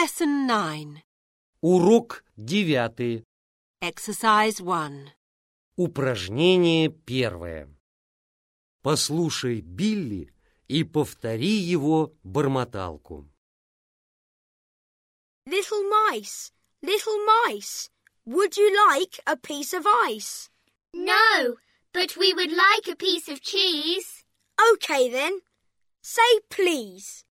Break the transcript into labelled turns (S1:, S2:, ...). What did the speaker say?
S1: Lesson 9.
S2: Урок 9.
S1: Exercise 1.
S2: Упражнение 1. Послушай Билли и повтори его бормоталку.
S3: Little mice, would you like a piece of ice?
S4: No, but we would like a piece of cheese.
S3: OK then. Say please.